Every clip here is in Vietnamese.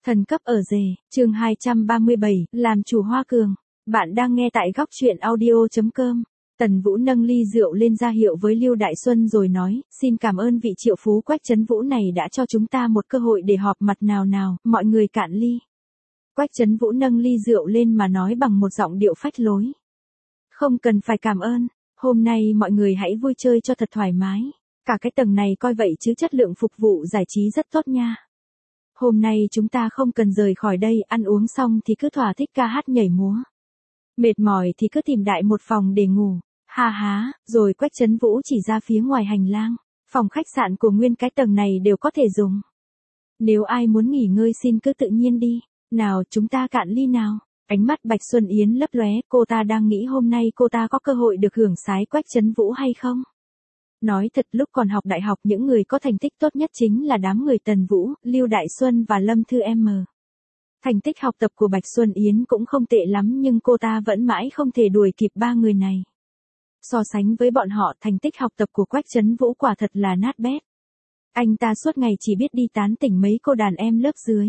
Thần cấp ở rể, chương 237, làm chủ Hoa Cường. Bạn đang nghe tại góc truyện audio.com. Tần Vũ nâng ly rượu lên ra hiệu với Lưu Đại Xuân rồi nói, xin cảm ơn vị triệu phú Quách Trấn Vũ này đã cho chúng ta một cơ hội để họp mặt nào, mọi người cạn ly. Quách Trấn Vũ nâng ly rượu lên mà nói bằng một giọng điệu phách lối. Không cần phải cảm ơn, hôm nay mọi người hãy vui chơi cho thật thoải mái. Cả cái tầng này coi vậy chứ chất lượng phục vụ giải trí rất tốt nha. Hôm nay chúng ta không cần rời khỏi đây, ăn uống xong thì cứ thỏa thích ca hát nhảy múa. Mệt mỏi thì cứ tìm đại một phòng để ngủ. Ha há, rồi Quách Trấn Vũ chỉ ra phía ngoài hành lang. Phòng khách sạn của nguyên cái tầng này đều có thể dùng. Nếu ai muốn nghỉ ngơi xin cứ tự nhiên đi. Nào chúng ta cạn ly nào. Ánh mắt Bạch Xuân Yến lấp lóe, cô ta đang nghĩ hôm nay cô ta có cơ hội được hưởng sái Quách Trấn Vũ hay không. Nói thật lúc còn học đại học những người có thành tích tốt nhất chính là đám người Tần Vũ, Lưu Đại Xuân và Lâm Thư M. Thành tích học tập của Bạch Xuân Yến cũng không tệ lắm nhưng cô ta vẫn mãi không thể đuổi kịp ba người này. So sánh với bọn họ thành tích học tập của Quách Trấn Vũ quả thật là nát bét. Anh ta suốt ngày chỉ biết đi tán tỉnh mấy cô đàn em lớp dưới.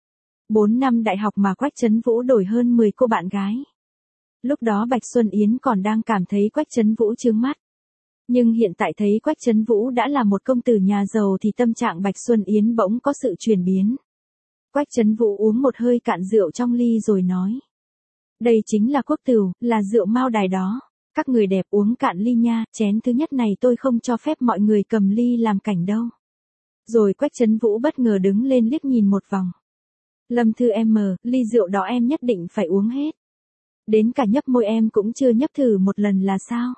4 năm đại học mà Quách Trấn Vũ đổi hơn 10 cô bạn gái. Lúc đó Bạch Xuân Yến còn đang cảm thấy Quách Trấn Vũ chướng mắt. Nhưng hiện tại thấy Quách Trấn Vũ đã là một công tử nhà giàu thì tâm trạng Bạch Xuân Yến bỗng có sự chuyển biến. Quách Trấn Vũ uống một hơi cạn rượu trong ly rồi nói. Đây chính là quốc tửu, là rượu Mao Đài đó. Các người đẹp uống cạn ly nha, chén thứ nhất này tôi không cho phép mọi người cầm ly làm cảnh đâu. Rồi Quách Trấn Vũ bất ngờ đứng lên liếc nhìn một vòng. Lâm Thư M, ly rượu đó em nhất định phải uống hết. Đến cả nhấp môi em cũng chưa nhấp thử một lần là sao?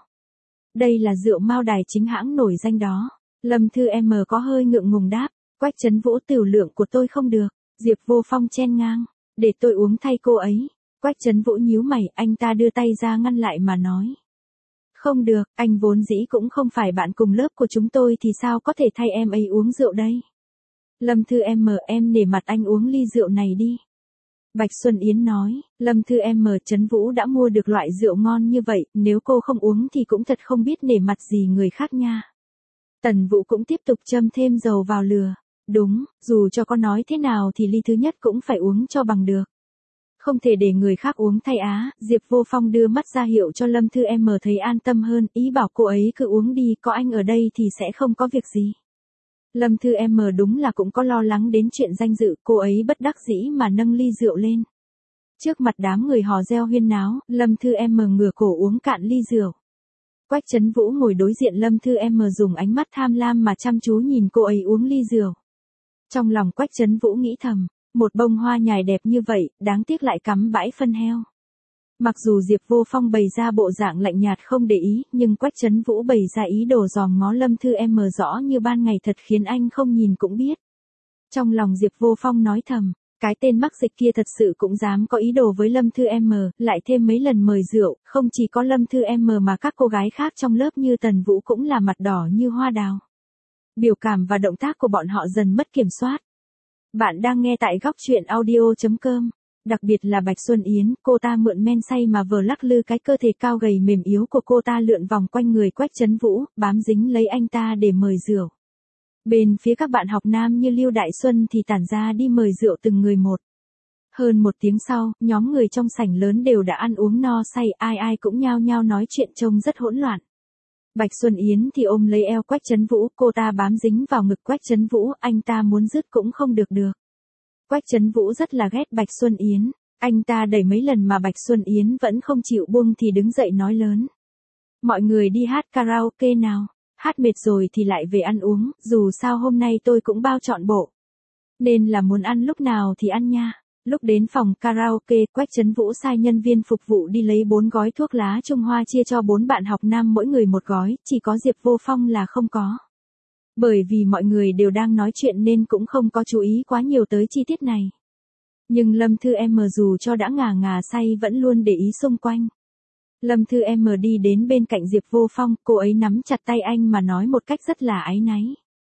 Đây là rượu Mao Đài chính hãng nổi danh đó. Lâm Thư M có hơi ngượng ngùng đáp. Quách Trấn Vũ tiểu lượng của tôi không được. Diệp Vô Phong chen ngang. Để tôi uống thay cô ấy. Quách Trấn Vũ nhíu mày, anh ta đưa tay ra ngăn lại mà nói. Không được, anh vốn dĩ cũng không phải bạn cùng lớp của chúng tôi thì sao có thể thay em ấy uống rượu đây. Lâm Thư M em nể mặt anh uống ly rượu này đi. Bạch Xuân Yến nói, Lâm Thư M Trấn Vũ đã mua được loại rượu ngon như vậy, nếu cô không uống thì cũng thật không biết nể mặt gì người khác nha. Tần Vũ cũng tiếp tục châm thêm dầu vào lửa. Đúng, dù cho có nói thế nào thì ly thứ nhất cũng phải uống cho bằng được. Không thể để người khác uống thay á, Diệp Vô Phong đưa mắt ra hiệu cho Lâm Thư M thấy an tâm hơn, ý bảo cô ấy cứ uống đi, có anh ở đây thì sẽ không có việc gì. Lâm Thư M đúng là cũng có lo lắng đến chuyện danh dự, cô ấy bất đắc dĩ mà nâng ly rượu lên. Trước mặt đám người hò reo huyên náo, Lâm Thư M ngửa cổ uống cạn ly rượu. Quách Trấn Vũ ngồi đối diện Lâm Thư M dùng ánh mắt tham lam mà chăm chú nhìn cô ấy uống ly rượu. Trong lòng Quách Trấn Vũ nghĩ thầm, một bông hoa nhài đẹp như vậy, đáng tiếc lại cắm bãi phân heo. Mặc dù Diệp Vô Phong bày ra bộ dạng lạnh nhạt không để ý, nhưng Quách Trấn Vũ bày ra ý đồ dòm ngó Lâm Thư M rõ như ban ngày thật khiến anh không nhìn cũng biết. Trong lòng Diệp Vô Phong nói thầm, cái tên mắc dịch kia thật sự cũng dám có ý đồ với Lâm Thư M, lại thêm mấy lần mời rượu, không chỉ có Lâm Thư M mà các cô gái khác trong lớp như Tần Vũ cũng là mặt đỏ như hoa đào. Biểu cảm và động tác của bọn họ dần mất kiểm soát. Bạn đang nghe tại góc truyện audio.com. Đặc biệt là Bạch Xuân Yến, cô ta mượn men say mà vừa lắc lư cái cơ thể cao gầy mềm yếu của cô ta lượn vòng quanh người Quách Trấn Vũ, bám dính lấy anh ta để mời rượu. Bên phía các bạn học nam như Lưu Đại Xuân thì tản ra đi mời rượu từng người một. Hơn một tiếng sau, nhóm người trong sảnh lớn đều đã ăn uống no say, ai cũng nhao nhao nói chuyện trông rất hỗn loạn. Bạch Xuân Yến thì ôm lấy eo Quách Trấn Vũ, cô ta bám dính vào ngực Quách Trấn Vũ, anh ta muốn dứt cũng không được. Quách Trấn Vũ rất là ghét Bạch Xuân Yến, anh ta đẩy mấy lần mà Bạch Xuân Yến vẫn không chịu buông thì đứng dậy nói lớn. Mọi người đi hát karaoke nào, hát mệt rồi thì lại về ăn uống, dù sao hôm nay tôi cũng bao trọn bộ. Nên là muốn ăn lúc nào thì ăn nha. Lúc đến phòng karaoke, Quách Trấn Vũ sai nhân viên phục vụ đi lấy 4 gói thuốc lá Trung Hoa chia cho 4 bạn học nam mỗi người một gói, chỉ có Diệp Vô Phong là không có. Bởi vì mọi người đều đang nói chuyện nên cũng không có chú ý quá nhiều tới chi tiết này. Nhưng Lâm Thư M dù cho đã ngà say vẫn luôn để ý xung quanh. Lâm Thư M đi đến bên cạnh Diệp Vô Phong, cô ấy nắm chặt tay anh mà nói một cách rất là áy náy.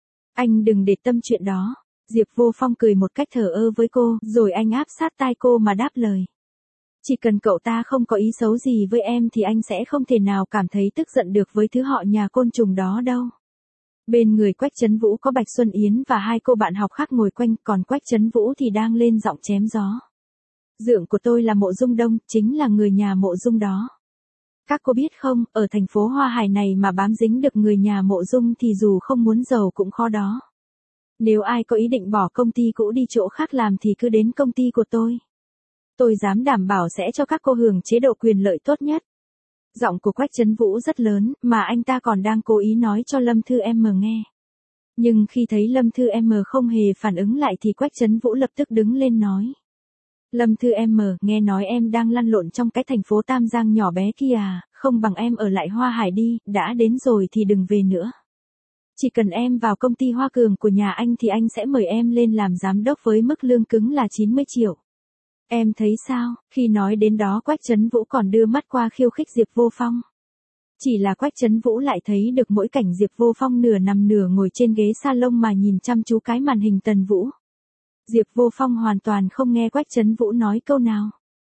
Anh đừng để tâm chuyện đó. Diệp Vô Phong cười một cách thờ ơ với cô, rồi anh áp sát tai cô mà đáp lời. Chỉ cần cậu ta không có ý xấu gì với em thì anh sẽ không thể nào cảm thấy tức giận được với thứ họ nhà côn trùng đó đâu. Bên người Quách Chấn Vũ có Bạch Xuân Yến và hai cô bạn học khác ngồi quanh, còn Quách Chấn Vũ thì đang lên giọng chém gió. Dượng của tôi là Mộ Dung Đông, chính là người nhà Mộ Dung đó. Các cô biết không, ở thành phố Hoa Hải này mà bám dính được người nhà Mộ Dung thì dù không muốn giàu cũng khó đó. Nếu ai có ý định bỏ công ty cũ đi chỗ khác làm thì cứ đến công ty của tôi. Tôi dám đảm bảo sẽ cho các cô hưởng chế độ quyền lợi tốt nhất. Giọng của Quách Chấn Vũ rất lớn, mà anh ta còn đang cố ý nói cho Lâm Thư M nghe. Nhưng khi thấy Lâm Thư M không hề phản ứng lại thì Quách Chấn Vũ lập tức đứng lên nói. Lâm Thư M, nghe nói em đang lăn lộn trong cái thành phố Tam Giang nhỏ bé kia à, không bằng em ở lại Hoa Hải đi, đã đến rồi thì đừng về nữa. Chỉ cần em vào công ty Hoa Cường của nhà anh thì anh sẽ mời em lên làm giám đốc với mức lương cứng là 90 triệu. Em thấy sao? Khi nói đến đó Quách Chấn Vũ còn đưa mắt qua khiêu khích Diệp Vô Phong. Chỉ là Quách Chấn Vũ lại thấy được mỗi cảnh Diệp Vô Phong nửa nằm nửa ngồi trên ghế salon mà nhìn chăm chú cái màn hình Tần Vũ. Diệp Vô Phong hoàn toàn không nghe Quách Chấn Vũ nói câu nào.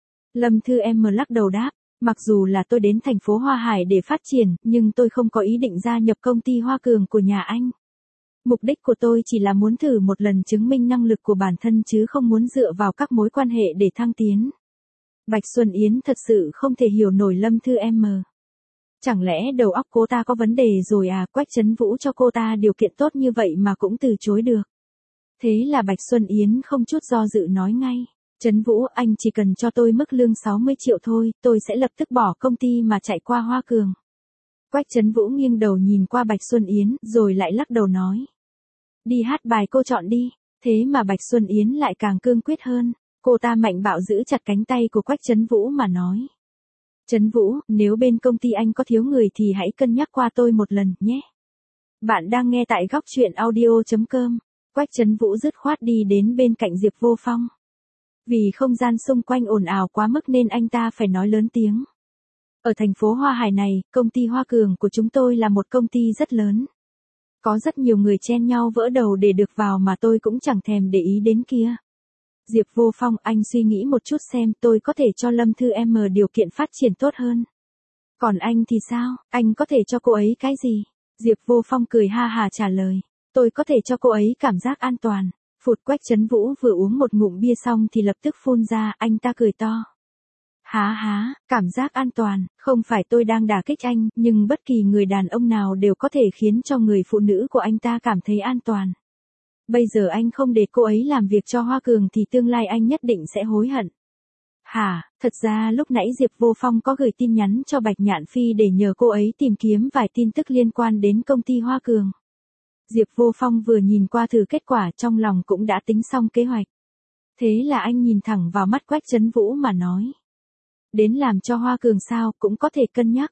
Lâm Thư M lắc đầu đáp, mặc dù là tôi đến thành phố Hoa Hải để phát triển, nhưng tôi không có ý định gia nhập công ty Hoa Cường của nhà anh. Mục đích của tôi chỉ là muốn thử một lần chứng minh năng lực của bản thân chứ không muốn dựa vào các mối quan hệ để thăng tiến. Bạch Xuân Yến thật sự không thể hiểu nổi Lâm Thư M. Chẳng lẽ đầu óc cô ta có vấn đề rồi à? Quách Chấn Vũ cho cô ta điều kiện tốt như vậy mà cũng từ chối được. Thế là Bạch Xuân Yến không chút do dự nói ngay. Chấn Vũ, anh chỉ cần cho tôi mức lương 60 triệu thôi, tôi sẽ lập tức bỏ công ty mà chạy qua Hoa Cường. Quách Chấn Vũ nghiêng đầu nhìn qua Bạch Xuân Yến, rồi lại lắc đầu nói. Đi hát bài cô chọn đi. Thế mà Bạch Xuân Yến lại càng cương quyết hơn. Cô ta mạnh bạo giữ chặt cánh tay của Quách Chấn Vũ mà nói. Chấn Vũ, nếu bên công ty anh có thiếu người thì hãy cân nhắc qua tôi một lần nhé. Bạn đang nghe tại góc truyện audio.com. Quách Chấn Vũ dứt khoát đi đến bên cạnh Diệp Vô Phong. Vì không gian xung quanh ồn ào quá mức nên anh ta phải nói lớn tiếng. Ở thành phố Hoa Hải này, công ty Hoa Cường của chúng tôi là một công ty rất lớn. Có rất nhiều người chen nhau vỡ đầu để được vào mà tôi cũng chẳng thèm để ý đến kia. Diệp Vô Phong, anh suy nghĩ một chút xem, tôi có thể cho Lâm Thư M điều kiện phát triển tốt hơn. Còn anh thì sao, anh có thể cho cô ấy cái gì? Diệp Vô Phong cười ha hà trả lời. Tôi có thể cho cô ấy cảm giác an toàn. Phụt, Quách Chấn Vũ vừa uống một ngụm bia xong thì lập tức phun ra, anh ta cười to. Há, cảm giác an toàn, không phải tôi đang đả kích anh, nhưng bất kỳ người đàn ông nào đều có thể khiến cho người phụ nữ của anh ta cảm thấy an toàn. Bây giờ anh không để cô ấy làm việc cho Hoa Cường thì tương lai anh nhất định sẽ hối hận. Thật ra lúc nãy Diệp Vô Phong có gửi tin nhắn cho Bạch Nhạn Phi để nhờ cô ấy tìm kiếm vài tin tức liên quan đến công ty Hoa Cường. Diệp Vô Phong vừa nhìn qua thử kết quả trong lòng cũng đã tính xong kế hoạch. Thế là anh nhìn thẳng vào mắt Quách Chấn Vũ mà nói. Đến làm cho Hoa Cường sao, cũng có thể cân nhắc.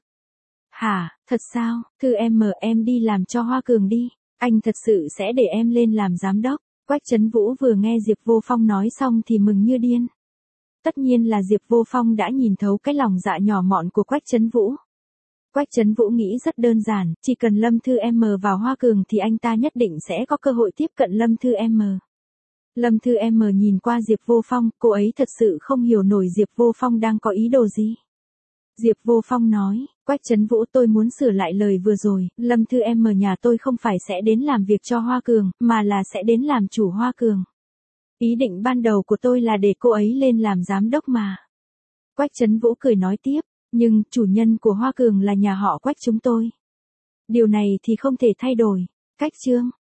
Thật sao, Thư em đi làm cho Hoa Cường đi, anh thật sự sẽ để em lên làm giám đốc. Quách Chấn Vũ vừa nghe Diệp Vô Phong nói xong thì mừng như điên. Tất nhiên là Diệp Vô Phong đã nhìn thấu cái lòng dạ nhỏ mọn của Quách Chấn Vũ. Quách Chấn Vũ nghĩ rất đơn giản, chỉ cần Lâm Thư M vào Hoa Cường thì anh ta nhất định sẽ có cơ hội tiếp cận Lâm Thư M. Lâm Thư M nhìn qua Diệp Vô Phong, cô ấy thật sự không hiểu nổi Diệp Vô Phong đang có ý đồ gì. Diệp Vô Phong nói, Quách Chấn Vũ, tôi muốn sửa lại lời vừa rồi, Lâm Thư M nhà tôi không phải sẽ đến làm việc cho Hoa Cường, mà là sẽ đến làm chủ Hoa Cường. Ý định ban đầu của tôi là để cô ấy lên làm giám đốc mà. Quách Chấn Vũ cười nói tiếp, nhưng chủ nhân của Hoa Cường là nhà họ Quách chúng tôi. Điều này thì không thể thay đổi. Cách chương